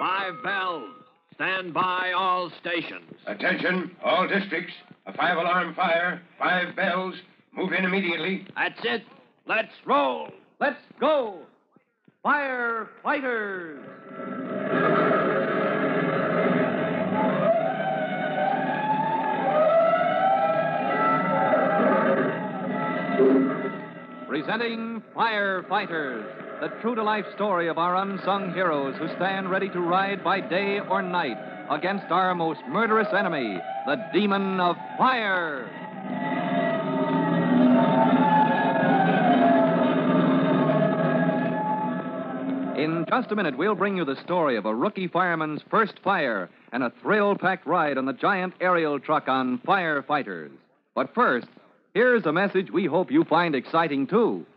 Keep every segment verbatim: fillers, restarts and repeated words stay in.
Five bells. Stand by all stations. Attention, all districts. A five-alarm fire. Five bells. Move in immediately. That's it. Let's roll. Let's go. Firefighters. Presenting Firefighters, the true-to-life story of our unsung heroes who stand ready to ride by day or night against our most murderous enemy, the demon of fire. In just a minute, we'll bring you the story of a rookie fireman's first fire and a thrill-packed ride on the giant aerial truck on Firefighters. But first, here's a message we hope you find exciting, too.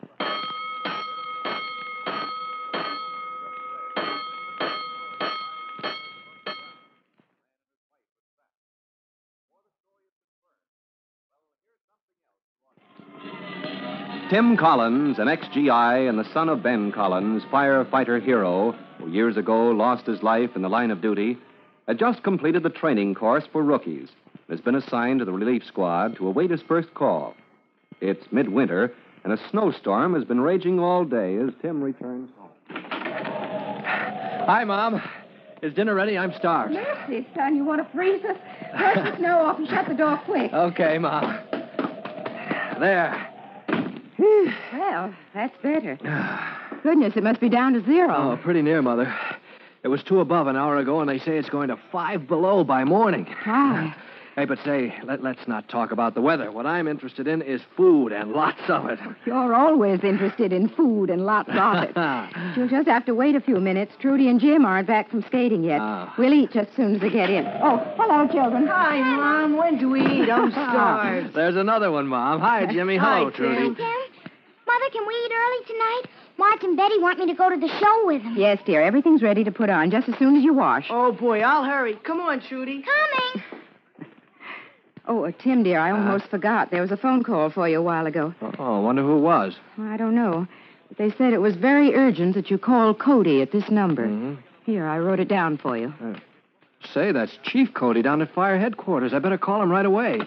Tim Collins, an ex G I and the son of Ben Collins, firefighter hero, who years ago lost his life in the line of duty, had just completed the training course for rookies and has been assigned to the relief squad to await his first call. It's midwinter, and a snowstorm has been raging all day as Tim returns home. Hi, Mom. Is dinner ready? I'm starved. Mercy, son, you want to freeze us? Brush the snow off and shut the door quick. Okay, Mom. There. Well, that's better. Goodness, it must be down to zero. Oh, pretty near, Mother. It was two above an hour ago, and they say it's going to five below by morning. Why? Hey, but say, let, let's not talk about the weather. What I'm interested in is food, and lots of it. You're always interested in food and lots of it. You'll just have to wait a few minutes. Trudy and Jim aren't back from skating yet. Oh. We'll eat just as soon as they get in. Oh, hello, children. Hi, Mom. When do we eat? I'm starved. There's another one, Mom. Hi, Jimmy. Hi, Hello, Tim. Trudy. Tim, Mother, can we eat early tonight? Marge and Betty want me to go to the show with them. Yes, dear. Everything's ready to put on just as soon as you wash. Oh, boy, I'll hurry. Come on, Trudy. Coming. Oh, uh, Tim, dear, I almost uh, forgot. There was a phone call for you a while ago. Oh, I wonder who it was. I don't know. But they said it was very urgent that you call Cody at this number. Mm-hmm. Here, I wrote it down for you. Uh, say, that's Chief Cody down at fire headquarters. I better call him right away.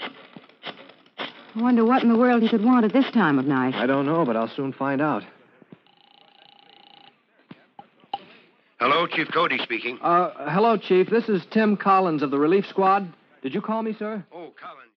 I wonder what in the world he could want at this time of night. I don't know, but I'll soon find out. Hello, Chief Cody speaking. Uh, hello, Chief. This is Tim Collins of the relief squad. Did you call me, sir? Oh, Collins.